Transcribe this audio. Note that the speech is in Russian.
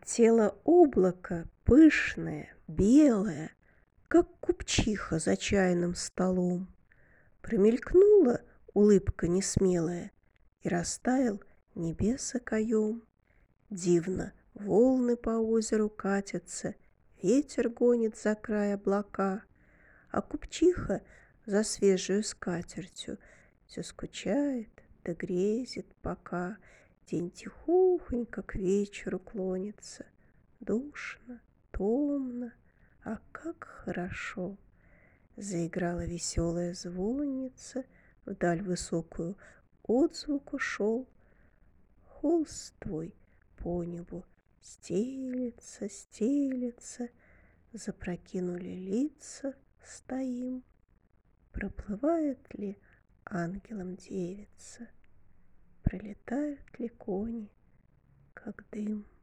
Тело облака пышное, белое, как купчиха за чайным столом. Промелькнула улыбка несмелая, и растаял небес окоем. Дивно волны по озеру катятся, ветер гонит за край облака, а купчиха за свежую скатертью все скучает да грезит, пока день тихохонько к вечеру клонится. Душно, томно, а как хорошо! Заиграла веселая звонница, вдаль высокую отзвук ушел. Холст твой по небу стелется, стелется, запрокинули лица, стоим. Проплывает ли ангелом девица, пролетают ли кони, как дым?